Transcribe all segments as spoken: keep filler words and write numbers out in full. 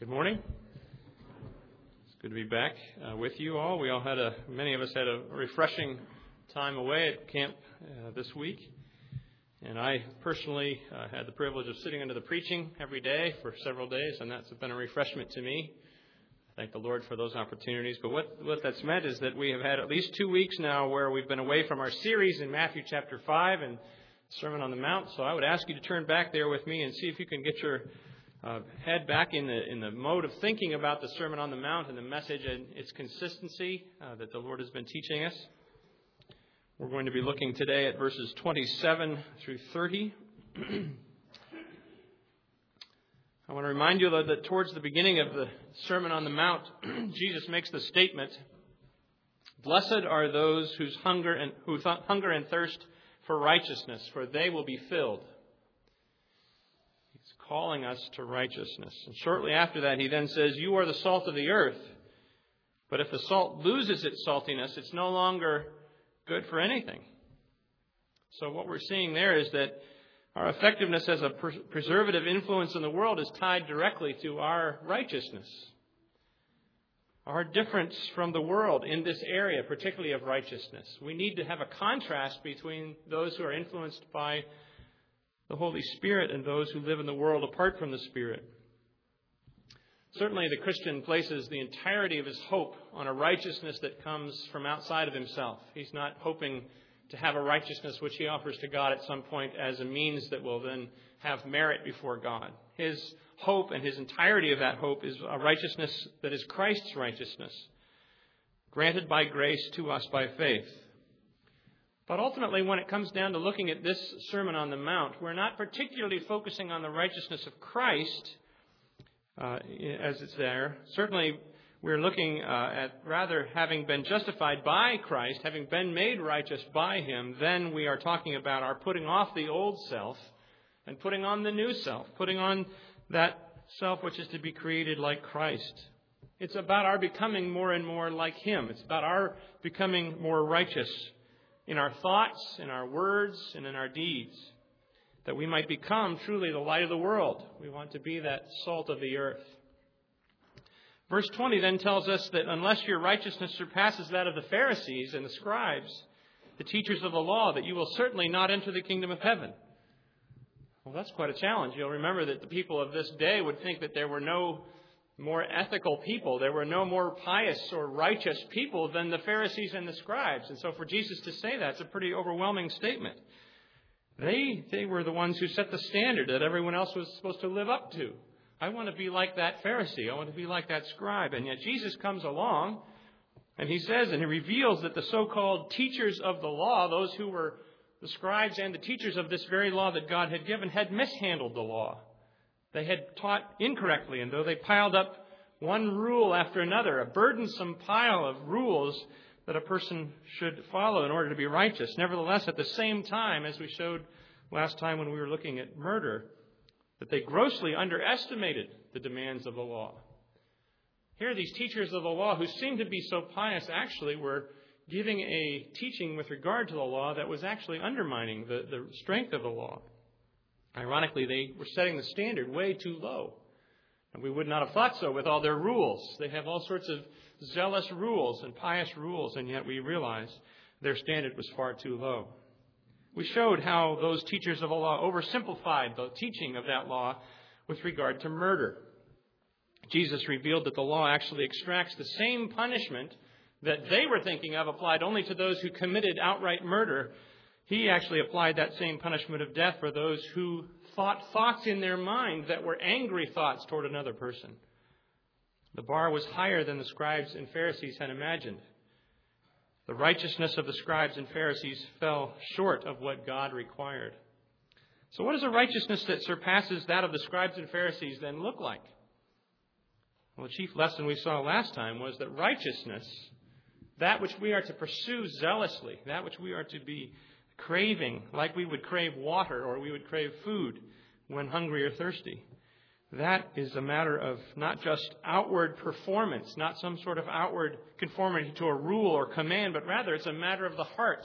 Good morning. It's good to be back uh, with you all. We all had a, many of us had a refreshing time away at camp uh, this week. And I personally uh, had the privilege of sitting under the preaching every day for several days, and that's been a refreshment to me. Thank the Lord for those opportunities. But what, what that's meant is that we have had at least two weeks now where we've been away from our series in Matthew chapter five and Sermon on the Mount. So I would ask you to turn back there with me and see if you can get your Uh, head back in the in the mode of thinking about the Sermon on the Mount and the message and its consistency uh, that the Lord has been teaching us. We're going to be looking today at verses twenty-seven through thirty. I want to remind you, though, that towards the beginning of the Sermon on the Mount, Jesus makes the statement, "Blessed are those whose hunger and who th- hunger and thirst for righteousness, for they will be filled." Calling us to righteousness. And shortly after that, he then says, "You are the salt of the earth. But if the salt loses its saltiness, it's no longer good for anything." So what we're seeing there is that our effectiveness as a pres- preservative influence in the world is tied directly to our righteousness. Our difference from the world in this area, particularly of righteousness. We need to have a contrast between those who are influenced by the Holy Spirit and those who live in the world apart from the Spirit. Certainly the Christian places the entirety of his hope on a righteousness that comes from outside of himself. He's not hoping to have a righteousness which he offers to God at some point as a means that will then have merit before God. His hope and his entirety of that hope is a righteousness that is Christ's righteousness, granted by grace to us by faith. But ultimately, when it comes down to looking at this Sermon on the Mount, we're not particularly focusing on the righteousness of Christ uh, as it's there. Certainly, we're looking uh, at rather having been justified by Christ, having been made righteous by Him, then we are talking about our putting off the old self and putting on the new self, putting on that self which is to be created like Christ. It's about our becoming more and more like Him. It's about our becoming more righteous in our thoughts, in our words, and in our deeds, that we might become truly the light of the world. We want to be that salt of the earth. Verse twenty then tells us that unless your righteousness surpasses that of the Pharisees and the scribes, the teachers of the law, that you will certainly not enter the kingdom of heaven. Well, that's quite a challenge. You'll remember that the people of this day would think that there were no more ethical people. There were no more pious or righteous people than the Pharisees and the scribes. And so for Jesus to say that, it's a pretty overwhelming statement. They, they were the ones who set the standard that everyone else was supposed to live up to. I want to be like that Pharisee. I want to be like that scribe. And yet Jesus comes along and he says, and he reveals that the so-called teachers of the law, those who were the scribes and the teachers of this very law that God had given, had mishandled the law. They had taught incorrectly, and though they piled up one rule after another, a burdensome pile of rules that a person should follow in order to be righteous. Nevertheless, at the same time, as we showed last time when we were looking at murder, that they grossly underestimated the demands of the law. Here, these teachers of the law, who seemed to be so pious, actually were giving a teaching with regard to the law that was actually undermining the, the strength of the law. Ironically, they were setting the standard way too low. And we would not have thought so with all their rules. They have all sorts of zealous rules and pious rules, and yet we realize their standard was far too low. We showed how those teachers of the law oversimplified the teaching of that law with regard to murder. Jesus revealed that the law actually extracts the same punishment that they were thinking of applied only to those who committed outright murder. He actually applied that same punishment of death for those who thought thoughts in their mind that were angry thoughts toward another person. The bar was higher than the scribes and Pharisees had imagined. The righteousness of the scribes and Pharisees fell short of what God required. So what does a righteousness that surpasses that of the scribes and Pharisees then look like? Well, the chief lesson we saw last time was that righteousness, that which we are to pursue zealously, that which we are to be craving, like we would crave water or we would crave food when hungry or thirsty. That is a matter of not just outward performance, not some sort of outward conformity to a rule or command, but rather it's a matter of the heart.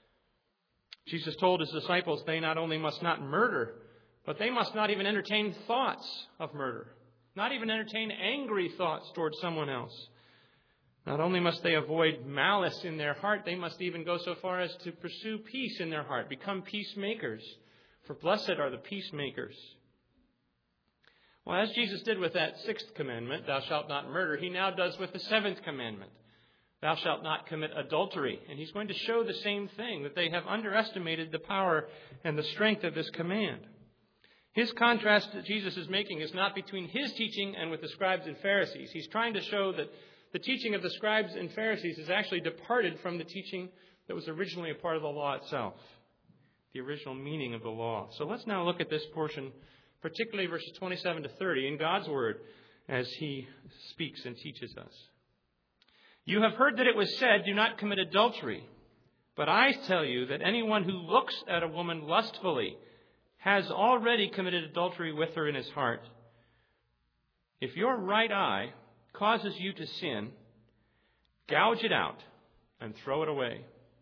Jesus told his disciples they not only must not murder, but they must not even entertain thoughts of murder. not even entertain angry thoughts towards someone else. Not only must they avoid malice in their heart, they must even go so far as to pursue peace in their heart, become peacemakers. For blessed are the peacemakers. Well, as Jesus did with that sixth commandment, thou shalt not murder, he now does with the seventh commandment, thou shalt not commit adultery. And he's going to show the same thing, that they have underestimated the power and the strength of this command. His contrast that Jesus is making is not between his teaching and with the scribes and Pharisees. He's trying to show that the teaching of the scribes and Pharisees has actually departed from the teaching that was originally a part of the law itself, the original meaning of the law. So let's now look at this portion, particularly verses twenty-seven to thirty, in God's Word as he speaks and teaches us. You have heard that it was said, do not commit adultery. But I tell you that anyone who looks at a woman lustfully has already committed adultery with her in his heart. If your right eye causes you to sin, gouge it out and throw it away.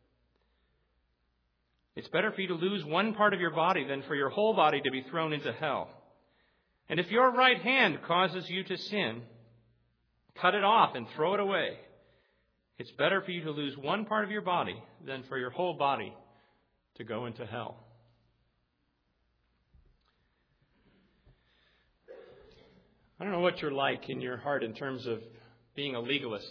It's better for you to lose one part of your body than for your whole body to be thrown into hell. And if your right hand causes you to sin, cut it off and throw it away. It's better for you to lose one part of your body than for your whole body to go into hell. I don't know what you're like in your heart in terms of being a legalist.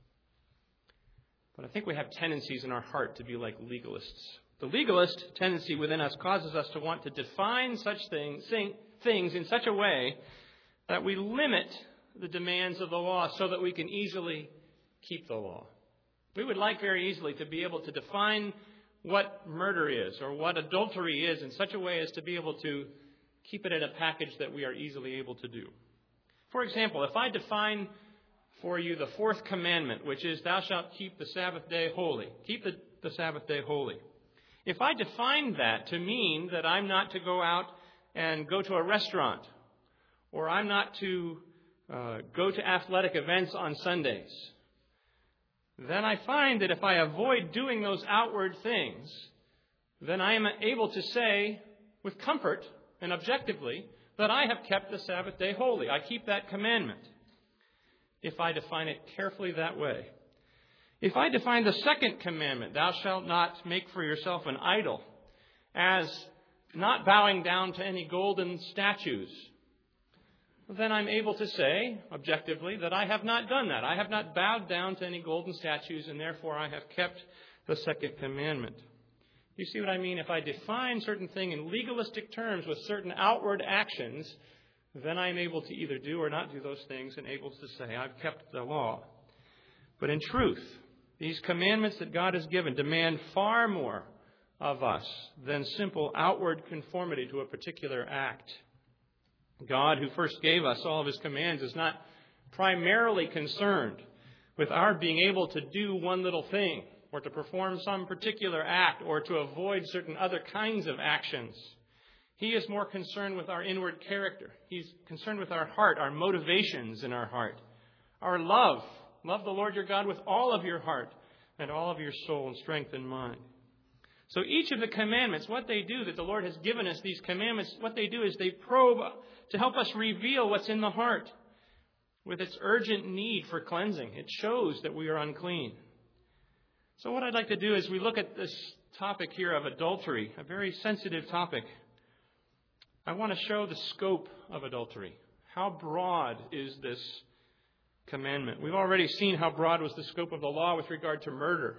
But I think we have tendencies in our heart to be like legalists. The legalist tendency within us causes us to want to define such things, things in such a way that we limit the demands of the law so that we can easily keep the law. We would like very easily to be able to define what murder is or what adultery is in such a way as to be able to keep it in a package that we are easily able to do. For example, if I define for you the fourth commandment, which is thou shalt keep the Sabbath day holy, keep the, the Sabbath day holy. If I define that to mean that I'm not to go out and go to a restaurant, or I'm not to uh, go to athletic events on Sundays, then I find that if I avoid doing those outward things, then I am able to say with comfort and objectively that I have kept the Sabbath day holy. I keep that commandment if I define it carefully that way. If I define the second commandment, thou shalt not make for yourself an idol, as not bowing down to any golden statues, then I'm able to say, objectively, that I have not done that. I have not bowed down to any golden statues, and therefore I have kept the second commandment. You see what I mean? If I define certain thing in legalistic terms with certain outward actions, then I'm able to either do or not do those things and able to say, I've kept the law. But in truth, these commandments that God has given demand far more of us than simple outward conformity to a particular act. God, who first gave us all of his commands, is not primarily concerned with our being able to do one little thing or to perform some particular act or to avoid certain other kinds of actions. He is more concerned with our inward character. He's concerned with our heart, our motivations in our heart, our love. Love the Lord your God with all of your heart and all of your soul and strength and mind. So each of the commandments, what they do, that the Lord has given us, these commandments, what they do is they probe to help us reveal what's in the heart with its urgent need for cleansing. It shows that we are unclean. So what I'd like to do is we look at this topic here of adultery, a very sensitive topic. I want to show the scope of adultery. How broad is this commandment? We've already seen how broad was the scope of the law with regard to murder.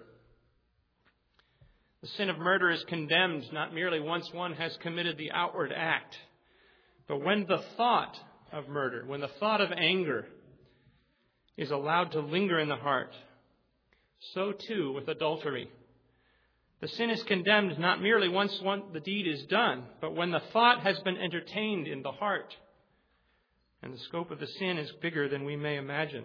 The sin of murder is condemned not merely once one has committed the outward act, but when the thought of murder, when the thought of anger is allowed to linger in the heart, so too with adultery. The sin is condemned not merely once one, the deed is done, but when the thought has been entertained in the heart. And the scope of the sin is bigger than we may imagine.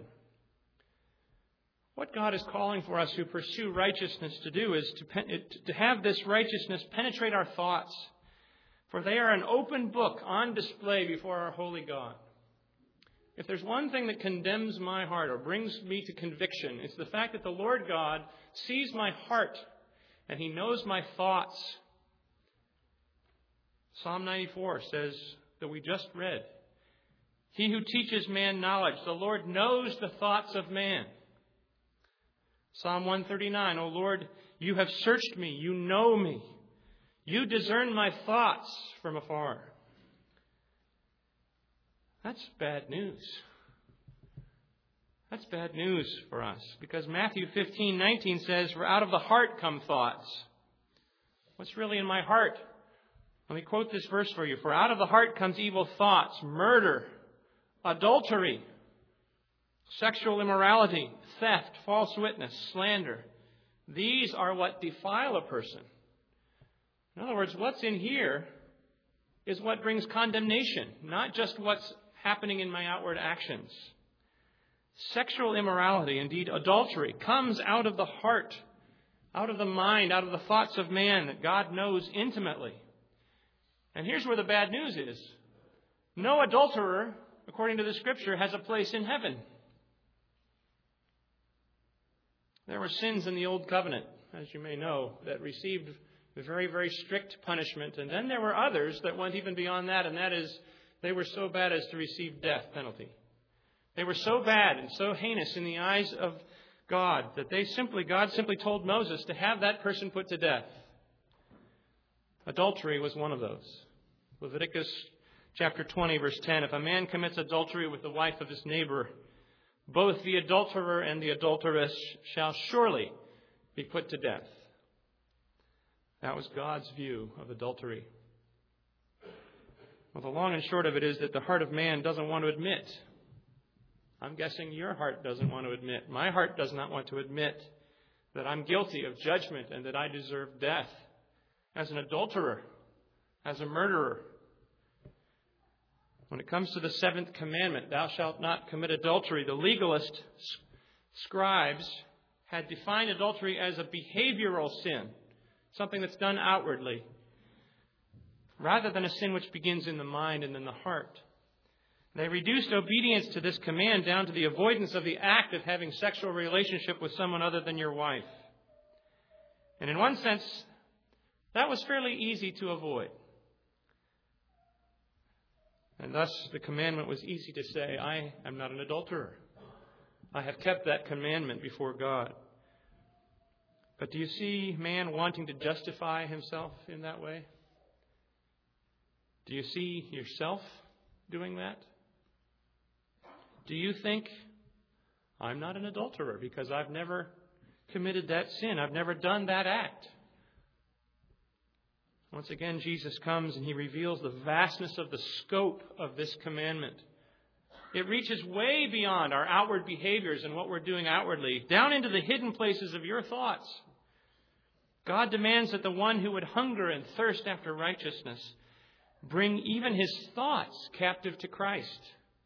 What God is calling for us who pursue righteousness to do is to, to have this righteousness penetrate our thoughts. For they are an open book on display before our holy God. If there's one thing that condemns my heart or brings me to conviction, it's the fact that the Lord God sees my heart and he knows my thoughts. Psalm ninety-four says that we just read, He who teaches man knowledge. The Lord knows the thoughts of man. Psalm one thirty-nine, O Lord, you have searched me. You know me. You discern my thoughts from afar. That's bad news. That's bad news for us, because Matthew fifteen nineteen says, for out of the heart come thoughts. What's really in my heart? Let me quote this verse for you. For out of the heart comes evil thoughts, murder, adultery, sexual immorality, theft, false witness, slander. These are what defile a person. In other words, what's in here is what brings condemnation, not just what's happening in my outward actions. Sexual immorality, indeed adultery, comes out of the heart, out of the mind, out of the thoughts of man that God knows intimately. And here's where the bad news is. No adulterer, according to the Scripture, has a place in heaven. There were sins in the Old Covenant, as you may know, that received a very, very strict punishment. And then there were others that went even beyond that, and that is they were so bad as to receive death penalty. They were so bad and so heinous in the eyes of God that they simply, God simply told Moses to have that person put to death. Adultery was one of those. Leviticus chapter twenty, verse ten, if a man commits adultery with the wife of his neighbor, both the adulterer and the adulteress shall surely be put to death. That was God's view of adultery. Well, the long and short of it is that the heart of man doesn't want to admit. I'm guessing your heart doesn't want to admit. My heart does not want to admit that I'm guilty of judgment and that I deserve death as an adulterer, as a murderer. When it comes to the seventh commandment, thou shalt not commit adultery, the legalist scribes had defined adultery as a behavioral sin, something that's done outwardly, rather than a sin which begins in the mind and in the heart. They reduced obedience to this command down to the avoidance of the act of having sexual relationship with someone other than your wife. And in one sense, that was fairly easy to avoid. And thus the commandment was easy to say, I am not an adulterer. I have kept that commandment before God. But do you see man wanting to justify himself in that way? Do you see yourself doing that? Do you think, I'm not an adulterer because I've never committed that sin. I've never done that act. Once again, Jesus comes and he reveals the vastness of the scope of this commandment. It reaches way beyond our outward behaviors and what we're doing outwardly, down into the hidden places of your thoughts. God demands that the one who would hunger and thirst after righteousness bring even his thoughts captive to Christ.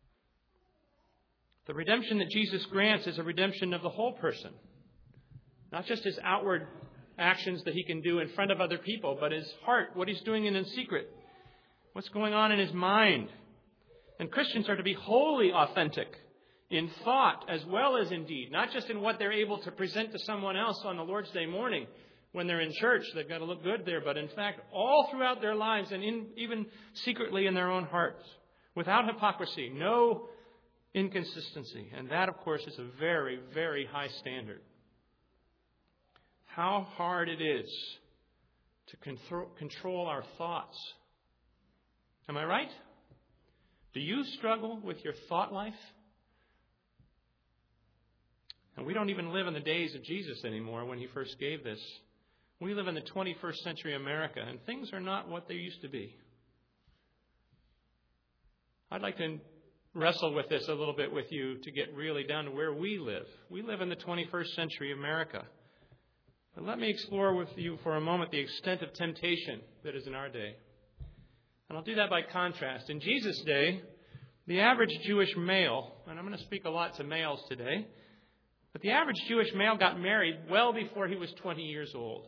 The redemption that Jesus grants is a redemption of the whole person. Not just his outward actions that he can do in front of other people, but his heart, what he's doing in secret, what's going on in his mind. And Christians are to be wholly authentic in thought as well as in deed, not just in what they're able to present to someone else on the Lord's Day morning when they're in church. They've got to look good there, but in fact, all throughout their lives and in, even secretly in their own hearts, without hypocrisy, no inconsistency. And that, of course, is a very, very high standard. How hard it is to control, control our thoughts. Am I right? Do you struggle with your thought life? And we don't even live in the days of Jesus anymore when he first gave this. We live in the twenty-first century America, and things are not what they used to be. I'd like to wrestle with this a little bit with you to get really down to where we live. We live in the twenty-first century America. But let me explore with you for a moment the extent of temptation that is in our day. And I'll do that by contrast. In Jesus' day, the average Jewish male, and I'm going to speak a lot to males today, but the average Jewish male got married well before he was twenty years old.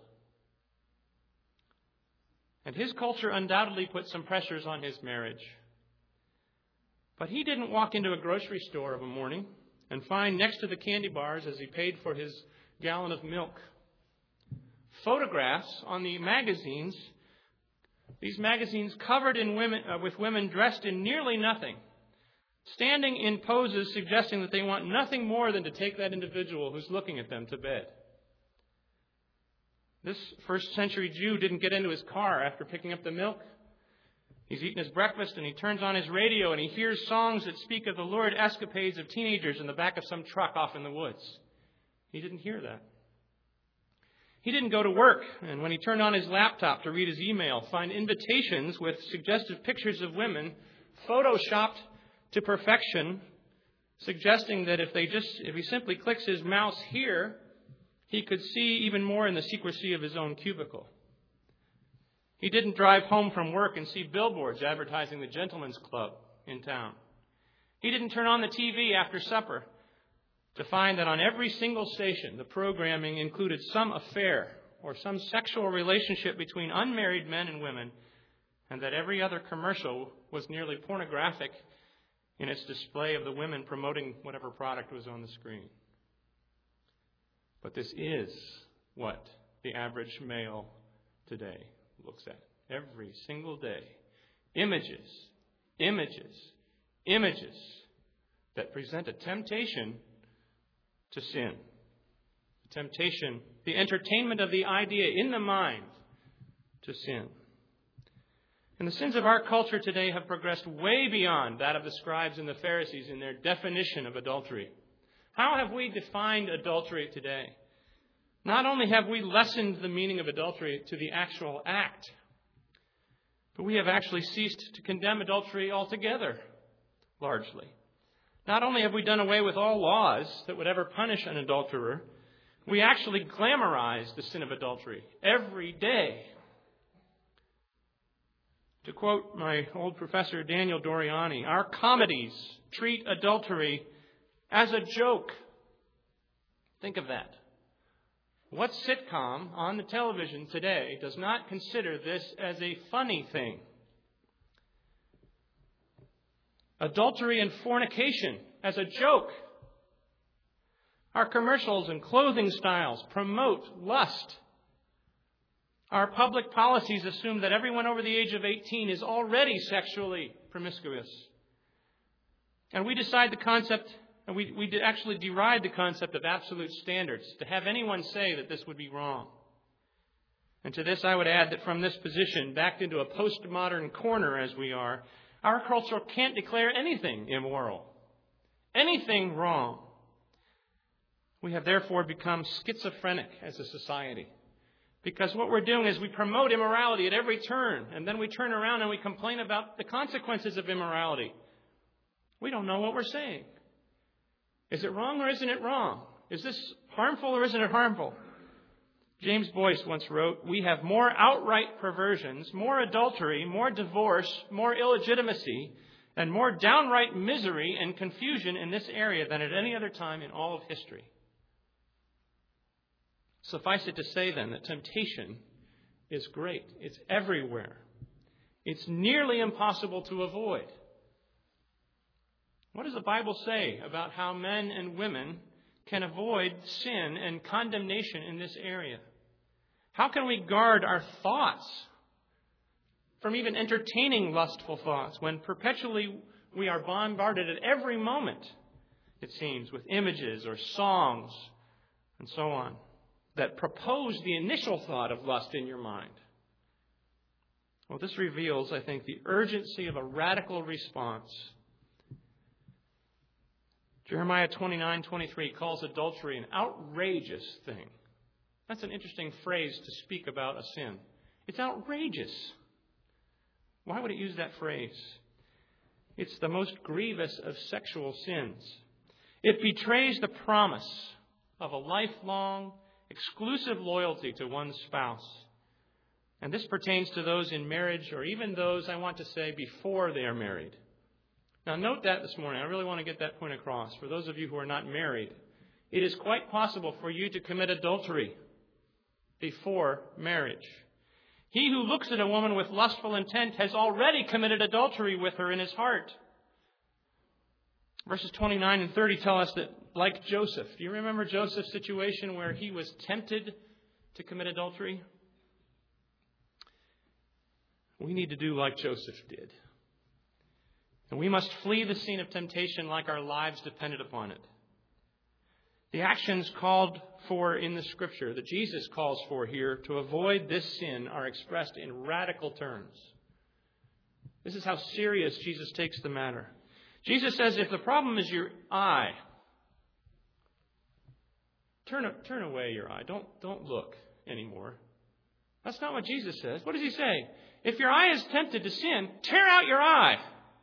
And his culture undoubtedly put some pressures on his marriage. But he didn't walk into a grocery store of a morning and find next to the candy bars, as he paid for his gallon of milk, photographs on the magazines, these magazines covered in women uh, with women dressed in nearly nothing, standing in poses suggesting that they want nothing more than to take that individual who's looking at them to bed. This first century Jew didn't get into his car after picking up the milk. He's eaten his breakfast and he turns on his radio and he hears songs that speak of the lurid escapades of teenagers in the back of some truck off in the woods. He didn't hear that. He didn't go to work, and when he turned on his laptop to read his email, find invitations with suggestive pictures of women photoshopped to perfection, suggesting that if they just if he simply clicks his mouse here, he could see even more in the secrecy of his own cubicle. He didn't drive home from work and see billboards advertising the gentleman's club in town. He didn't turn on the T V after supper to find that on every single station, the programming included some affair or some sexual relationship between unmarried men and women, and that every other commercial was nearly pornographic in its display of the women promoting whatever product was on the screen. But this is what the average male today looks at every single day. Images, images, images that present a temptation to sin. The temptation, the entertainment of the idea in the mind to sin. And the sins of our culture today have progressed way beyond that of the scribes and the Pharisees in their definition of adultery. How have we defined adultery today? Not only have we lessened the meaning of adultery to the actual act, but we have actually ceased to condemn adultery altogether, largely. Not only have we done away with all laws that would ever punish an adulterer, we actually glamorize the sin of adultery every day. To quote my old professor Daniel Doriani, our comedies treat adultery as a joke. Think of that. What sitcom on the television today does not consider this as a funny thing? Adultery and fornication as a joke. Our commercials and clothing styles promote lust. Our public policies assume that everyone over the age of eighteen is already sexually promiscuous. And we decide the concept, and we, we actually deride the concept of absolute standards, to have anyone say that this would be wrong. And to this I would add that from this position, backed into a postmodern corner as we are, our culture can't declare anything immoral, anything wrong. We have therefore become schizophrenic as a society. Because what we're doing is we promote immorality at every turn, and then we turn around and we complain about the consequences of immorality. We don't know what we're saying. Is it wrong or isn't it wrong? Is this harmful or isn't it harmful? James Boyce once wrote, "We have more outright perversions, more adultery, more divorce, more illegitimacy, and more downright misery and confusion in this area than at any other time in all of history." Suffice it to say, then, that temptation is great. It's everywhere. It's nearly impossible to avoid. What does the Bible say about how men and women can avoid sin and condemnation in this area? How can we guard our thoughts from even entertaining lustful thoughts when perpetually we are bombarded at every moment, it seems, with images or songs and so on that propose the initial thought of lust in your mind? Well, this reveals, I think, the urgency of a radical response. Jeremiah twenty-nine twenty-three calls adultery an outrageous thing. That's an interesting phrase to speak about a sin. It's outrageous. Why would it use that phrase? It's the most grievous of sexual sins. It betrays the promise of a lifelong, exclusive loyalty to one's spouse. And this pertains to those in marriage, or even those, I want to say, before they are married. Now note that this morning. I really want to get that point across. For those of you who are not married, it is quite possible for you to commit adultery before marriage. He who looks at a woman with lustful intent has already committed adultery with her in his heart. Verses twenty-nine and thirty tell us that, like Joseph, do you remember Joseph's situation where he was tempted to commit adultery? We need to do like Joseph did. And we must flee the scene of temptation like our lives depended upon it. The actions called for in the Scripture, that Jesus calls for here to avoid this sin, are expressed in radical terms. This is how serious Jesus takes the matter. Jesus says, if the problem is your eye, turn, turn away your eye. Don't, don't look anymore. That's not what Jesus says. What does he say? If your eye is tempted to sin, tear out your eye.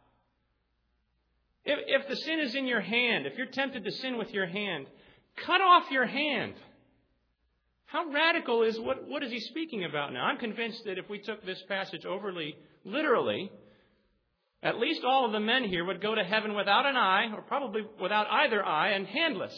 If, if the sin is in your hand, if you're tempted to sin with your hand, cut off your hand. How radical is, what, what is he speaking about now? I'm convinced that if we took this passage overly literally, at least all of the men here would go to heaven without an eye, or probably without either eye, and handless.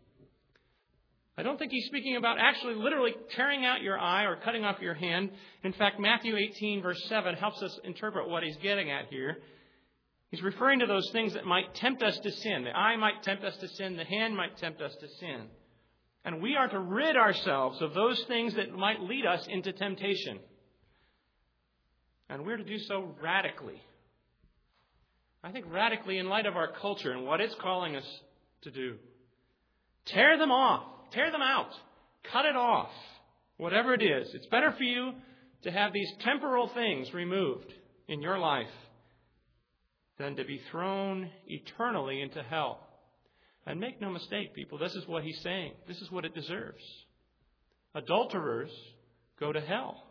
I don't think he's speaking about actually literally tearing out your eye or cutting off your hand. In fact, Matthew eighteen, verse seven, helps us interpret what he's getting at here. He's referring to those things that might tempt us to sin. The eye might tempt us to sin. The hand might tempt us to sin. And we are to rid ourselves of those things that might lead us into temptation. And we're to do so radically. I think radically in light of our culture and what it's calling us to do. Tear them off. Tear them out. Cut it off. Whatever it is. It's better for you to have these temporal things removed in your life than to be thrown eternally into hell. And make no mistake, people, this is what he's saying. This is what it deserves. Adulterers go to hell.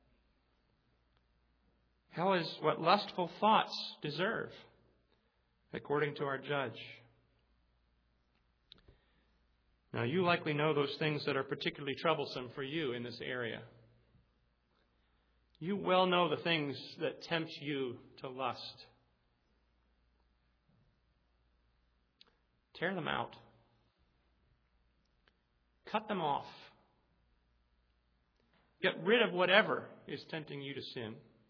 Hell is what lustful thoughts deserve, according to our judge. Now, you likely know those things that are particularly troublesome for you in this area. You well know the things that tempt you to lust. Tear them out. Cut them off. Get rid of whatever is tempting you to sin.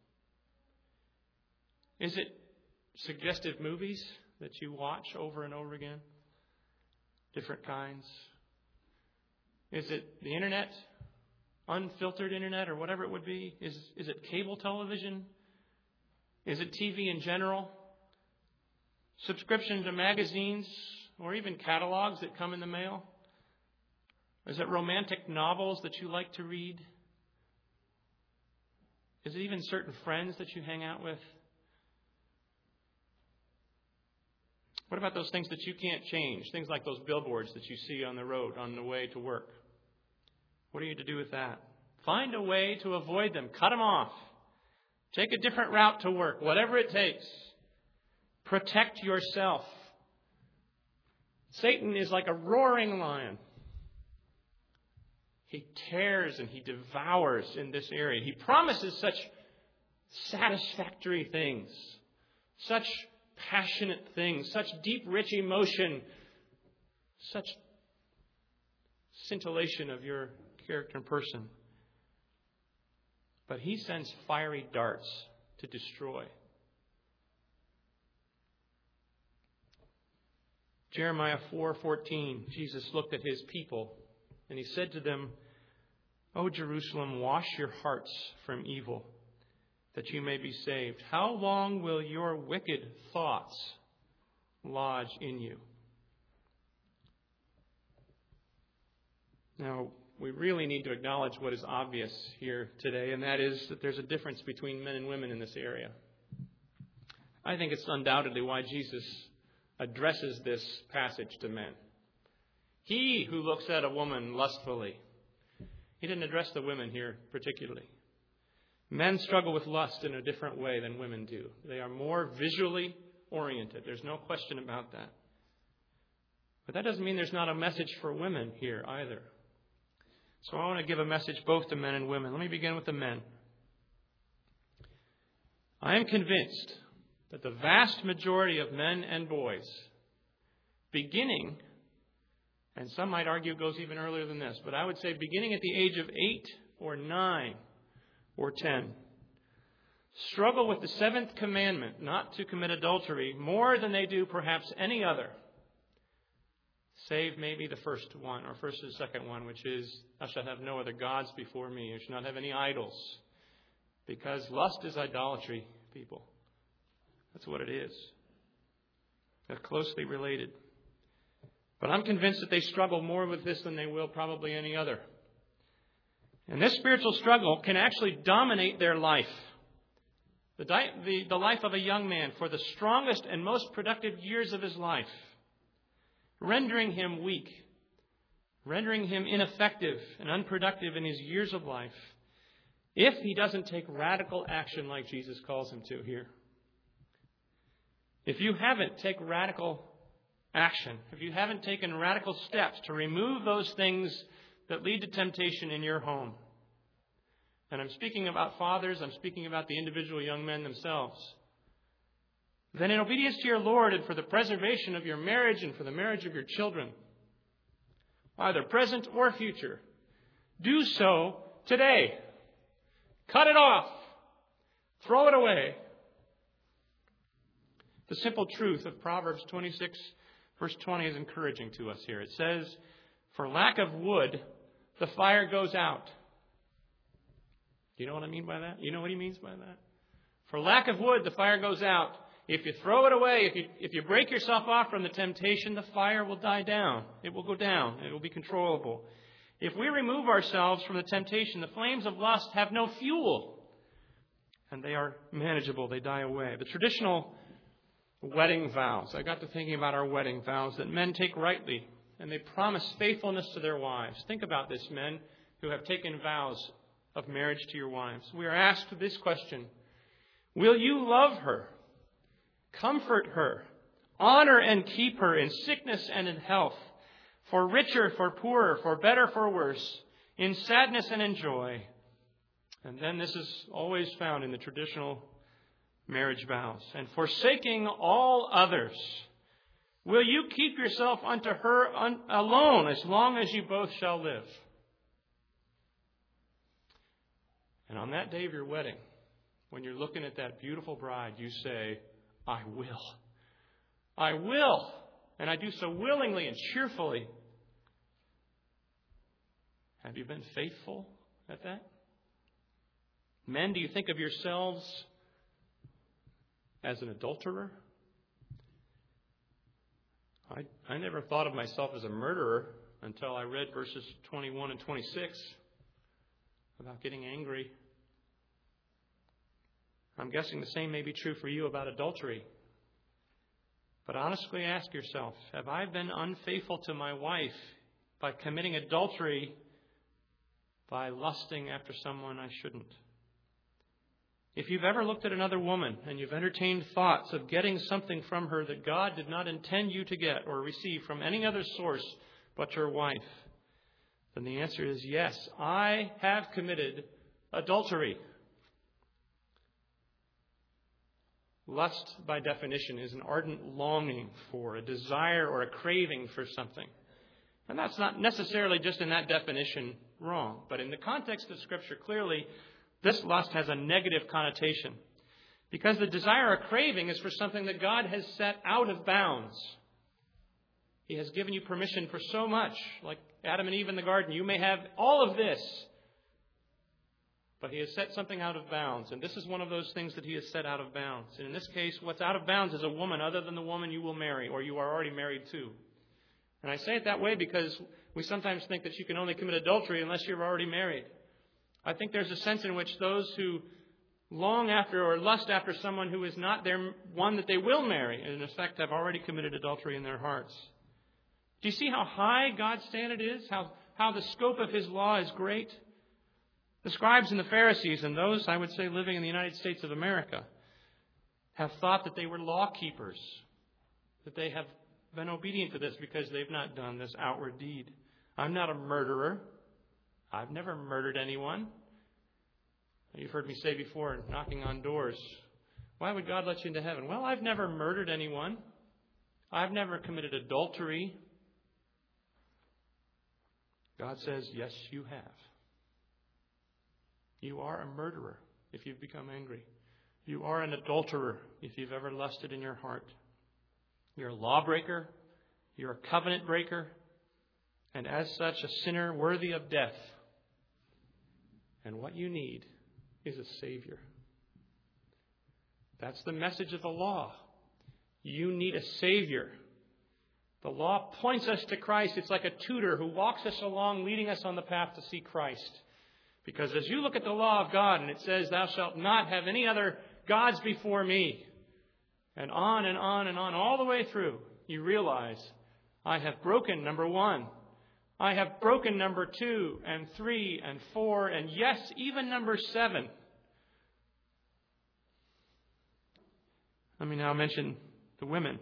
Is it suggestive movies that you watch over and over again? Different kinds. Is it the internet? Unfiltered internet or whatever it would be? Is, is it cable television? Is it T V in general? Subscription to magazines or even catalogs that come in the mail? Is it romantic novels that you like to read? Is it even certain friends that you hang out with? What about those things that you can't change? Things like those billboards that you see on the road on the way to work. What are you to do with that? Find a way to avoid them. Cut them off. Take a different route to work. Whatever it takes. Protect yourself. Satan is like a roaring lion. He tears and he devours in this area. He promises such satisfactory things. Such passionate things, such deep, rich emotion, such scintillation of your character and person. But he sends fiery darts to destroy. Jeremiah four fourteen, Jesus looked at his people and he said to them, O Jerusalem, wash your hearts from evil, that you may be saved. How long will your wicked thoughts lodge in you? Now, we really need to acknowledge what is obvious here today, and that is that there's a difference between men and women in this area. I think it's undoubtedly why Jesus addresses this passage to men. He who looks at a woman lustfully, he didn't address the women here particularly. Men struggle with lust in a different way than women do. They are more visually oriented. There's no question about that. But that doesn't mean there's not a message for women here either. So I want to give a message both to men and women. Let me begin with the men. I am convinced that the vast majority of men and boys, beginning, and some might argue it goes even earlier than this, but I would say beginning at the age of eight or nine, or ten, struggle with the seventh commandment, not to commit adultery, more than they do perhaps any other, save maybe the first one, or first and second one, which is, thou shalt have no other gods before me. You shall not have any idols. Because lust is idolatry, people. That's what it is. They're closely related. But I'm convinced that they struggle more with this than they will probably any other. And this spiritual struggle can actually dominate their life. The, di- the, the life of a young man for the strongest and most productive years of his life, rendering him weak, rendering him ineffective and unproductive in his years of life, if he doesn't take radical action like Jesus calls him to here. If you haven't taken radical action, if you haven't taken radical steps to remove those things that lead to temptation in your home, and I'm speaking about fathers, I'm speaking about the individual young men themselves, then in obedience to your Lord and for the preservation of your marriage and for the marriage of your children, either present or future, do so today. Cut it off. Throw it away. The simple truth of Proverbs twenty-six, verse twenty is encouraging to us here. It says, for lack of wood, the fire goes out. Do you know what I mean by that? You know what he means by that? For lack of wood, the fire goes out. If you throw it away, if you, if you break yourself off from the temptation, the fire will die down. It will go down. It will be controllable. If we remove ourselves from the temptation, the flames of lust have no fuel. And they are manageable. They die away. The traditional wedding vows. I got to thinking about our wedding vows that men take rightly. And they promise faithfulness to their wives. Think about this, men who have taken vows of marriage to your wives. We are asked this question. Will you love her? Comfort her, honor and keep her in sickness and in health, for richer, for poorer, for better, for worse, in sadness and in joy. And then this is always found in the traditional marriage vows. And forsaking all others, will you keep yourself unto her un- alone as long as you both shall live? And on that day of your wedding, when you're looking at that beautiful bride, you say, I will. I will. And I do so willingly and cheerfully. Have you been faithful at that? Men, do you think of yourselves as an adulterer? I, I never thought of myself as a murderer until I read verses twenty-one and twenty-six about getting angry. I'm guessing the same may be true for you about adultery. But honestly ask yourself, have I been unfaithful to my wife by committing adultery by lusting after someone I shouldn't? If you've ever looked at another woman and you've entertained thoughts of getting something from her that God did not intend you to get or receive from any other source but your wife, then the answer is yes, I have committed adultery. Lust, by definition, is an ardent longing for, a desire or a craving for something. And that's not necessarily just in that definition wrong. But in the context of Scripture, clearly, this lust has a negative connotation. Because the desire or craving is for something that God has set out of bounds. He has given you permission for so much. Like Adam and Eve in the garden, you may have all of this. But He has set something out of bounds. And this is one of those things that He has set out of bounds. And in this case, what's out of bounds is a woman other than the woman you will marry or you are already married to. And I say it that way because we sometimes think that you can only commit adultery unless you're already married. I think there's a sense in which those who long after or lust after someone who is not their one that they will marry, and in effect have already committed adultery in their hearts. Do you see how high God's standard is? How, how the scope of His law is great? The scribes and the Pharisees, and those, I would say, living in the United States of America, have thought that they were law keepers, that they have been obedient to this because they've not done this outward deed. I'm not a murderer. I've never murdered anyone. You've heard me say before, knocking on doors, why would God let you into heaven? Well, I've never murdered anyone. I've never committed adultery. God says, yes, you have. You are a murderer if you've become angry. You are an adulterer if you've ever lusted in your heart. You're a lawbreaker. You're a covenant breaker. And as such, a sinner worthy of death. And what you need is a Savior. That's the message of the law. You need a Savior. The law points us to Christ. It's like a tutor who walks us along, leading us on the path to see Christ. Because as you look at the law of God, and it says, thou shalt not have any other gods before me, and on and on and on, all the way through, you realize, I have broken number one. I have broken number two, and three, and four, and yes, even number seven. Let me now mention the women.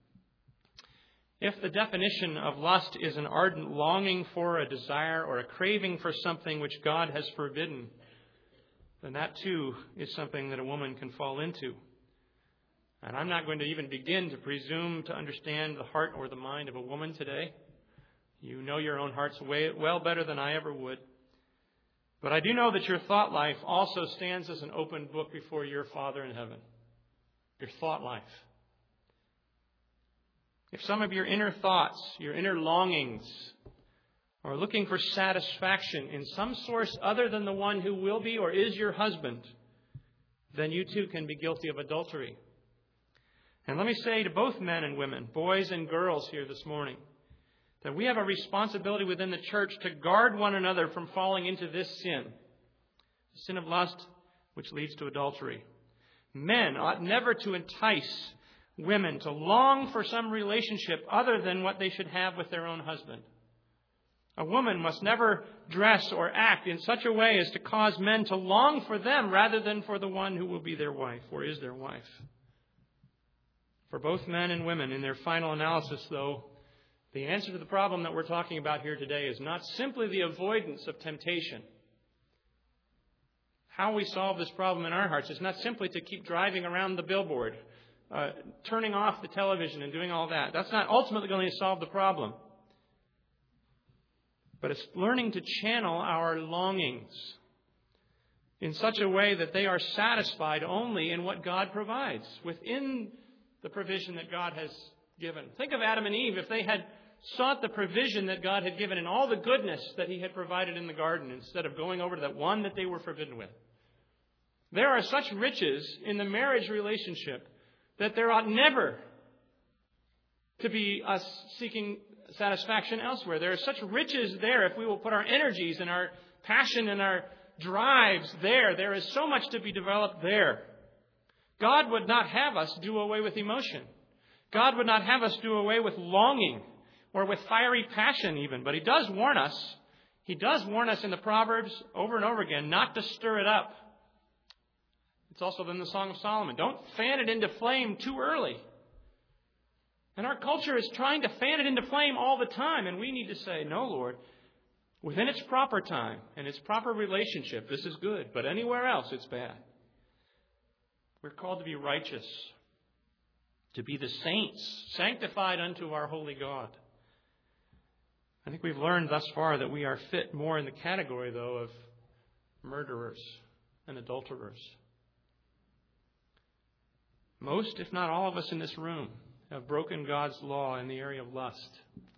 If the definition of lust is an ardent longing for, a desire, or a craving for something which God has forbidden, then that too is something that a woman can fall into. And I'm not going to even begin to presume to understand the heart or the mind of a woman today. You know your own hearts way, well better than I ever would. But I do know that your thought life also stands as an open book before your Father in heaven. Your thought life. If some of your inner thoughts, your inner longings, are looking for satisfaction in some source other than the one who will be or is your husband, then you too can be guilty of adultery. And let me say to both men and women, boys and girls here this morning, that we have a responsibility within the church to guard one another from falling into this sin, the sin of lust, which leads to adultery. Men ought never to entice women to long for some relationship other than what they should have with their own husband. A woman must never dress or act in such a way as to cause men to long for them rather than for the one who will be their wife or is their wife. For both men and women, in their final analysis, though, the answer to the problem that we're talking about here today is not simply the avoidance of temptation. How we solve this problem in our hearts is not simply to keep driving around the billboard, uh, turning off the television and doing all that. That's not ultimately going to solve the problem. But it's learning to channel our longings in such a way that they are satisfied only in what God provides, within the provision that God has given. Think of Adam and Eve. If they had sought the provision that God had given and all the goodness that He had provided in the garden instead of going over to that one that they were forbidden with. There are such riches in the marriage relationship that there ought never to be us seeking satisfaction elsewhere. There are such riches there if we will put our energies and our passion and our drives there. There is so much to be developed there. God would not have us do away with emotion. God would not have us do away with longing or with fiery passion even. But He does warn us. He does warn us in the Proverbs over and over again not to stir it up. It's also in the Song of Solomon. Don't fan it into flame too early. And our culture is trying to fan it into flame all the time. And we need to say, no, Lord, within its proper time and its proper relationship, this is good. But anywhere else, it's bad. We're called to be righteous, to be the saints, sanctified unto our holy God. I think we've learned thus far that we are fit more in the category, though, of murderers and adulterers. Most, if not all of us in this room, have broken God's law in the area of lust.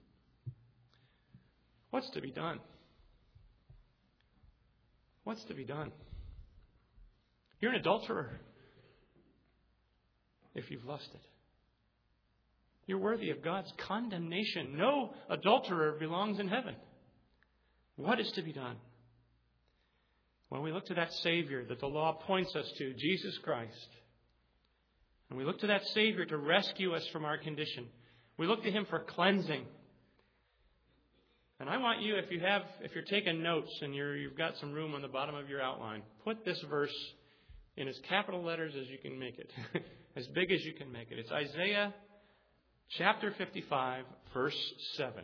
What's to be done? What's to be done? You're an adulterer if you've lusted. You're worthy of God's condemnation. No adulterer belongs in heaven. What is to be done? Well, we look to that Savior that the law points us to, Jesus Christ. And we look to that Savior to rescue us from our condition. We look to Him for cleansing. And I want you, if you have, if you're taking notes and you're, you've got some room on the bottom of your outline, put this verse in as capital letters as you can make it, as big as you can make it. It's Isaiah chapter fifty-five, verse seven.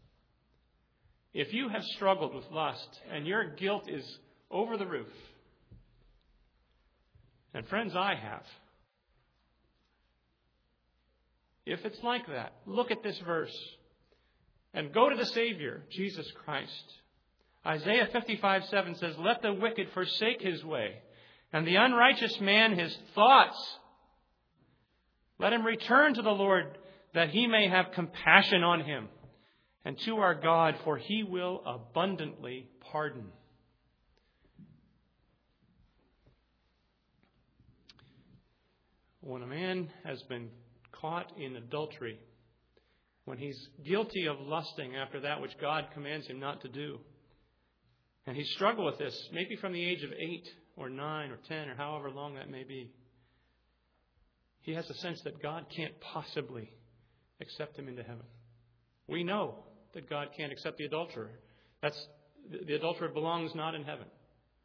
If you have struggled with lust and your guilt is over the roof, and friends, I have. If it's like that, look at this verse and go to the Savior, Jesus Christ. Isaiah fifty-five seven says, let the wicked forsake his way, and the unrighteous man his thoughts. Let him return to the Lord, that He may have compassion on him, and to our God, for He will abundantly pardon. When a man has been caught in adultery, when he's guilty of lusting after that which God commands him not to do. And he's struggled with this, maybe from the age of eight or nine or ten or however long that may be. He has a sense that God can't possibly accept him into heaven. We know that God can't accept the adulterer. That's the adulterer belongs not in heaven.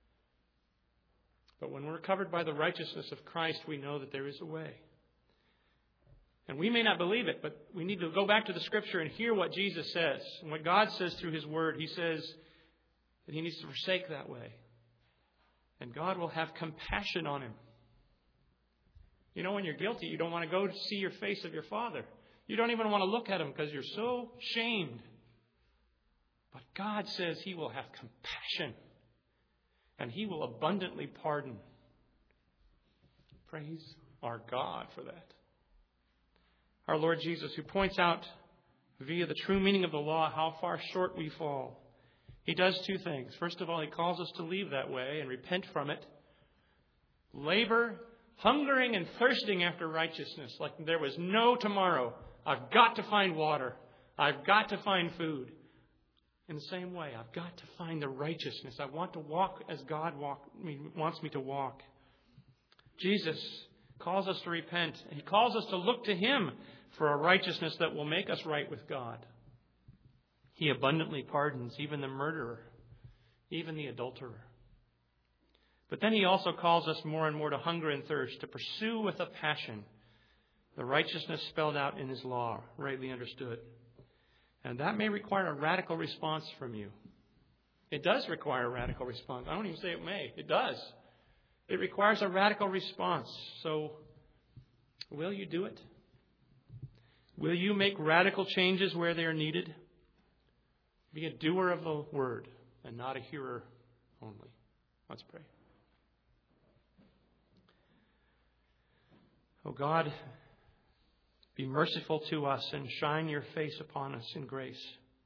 But when we're covered by the righteousness of Christ, we know that there is a way. And we may not believe it, but we need to go back to the Scripture and hear what Jesus says. And what God says through His Word. He says that he needs to forsake that way. And God will have compassion on him. You know, when you're guilty, you don't want to go to see your face of your Father. You don't even want to look at him because you're so shamed. But God says He will have compassion. And He will abundantly pardon. Praise our God for that. Our Lord Jesus, who points out via the true meaning of the law how far short we fall. He does two things. First of all, He calls us to leave that way and repent from it. Labor, hungering and thirsting after righteousness, like there was no tomorrow. I've got to find water. I've got to find food. In the same way, I've got to find the righteousness. I want to walk as God walk, wants me to walk. Jesus calls us to repent. He calls us to look to Him for a righteousness that will make us right with God. He abundantly pardons even the murderer, even the adulterer. But then He also calls us more and more to hunger and thirst, to pursue with a passion the righteousness spelled out in His law, rightly understood. And that may require a radical response from you. It does require a radical response. I don't even say it may. It does. It requires a radical response. So, will you do it? Will you make radical changes where they are needed? Be a doer of the word and not a hearer only. Let's pray. Oh God, be merciful to us and shine Your face upon us in grace.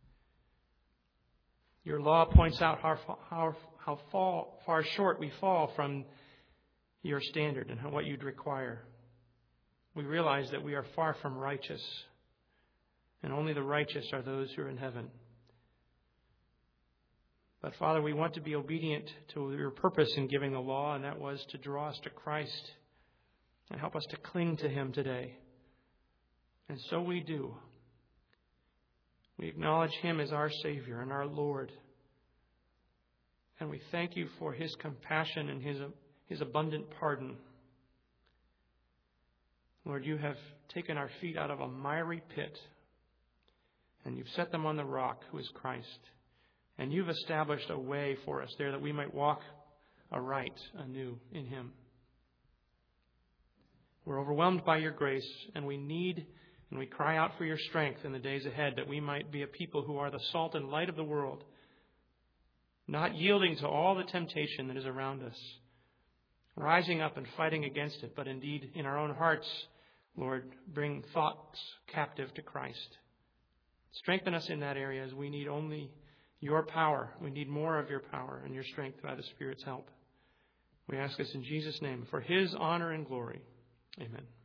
Your law points out how, how, how fall, far short we fall from Your standard and what You'd require. We realize that we are far from righteous, and only the righteous are those who are in heaven. But Father, we want to be obedient to Your purpose in giving the law, and that was to draw us to Christ and help us to cling to Him today. And so we do. We acknowledge Him as our Savior and our Lord. And we thank You for His compassion and His, His abundant pardon. Lord, You have taken our feet out of a miry pit, and You've set them on the rock, who is Christ. And You've established a way for us there that we might walk aright, anew in Him. We're overwhelmed by Your grace, and we need and we cry out for Your strength in the days ahead, that we might be a people who are the salt and light of the world, not yielding to all the temptation that is around us, rising up and fighting against it, but indeed in our own hearts, Lord, bring thoughts captive to Christ. Strengthen us in that area, as we need only Your power. We need more of Your power and Your strength by the Spirit's help. We ask this in Jesus' name, for His honor and glory. Amen.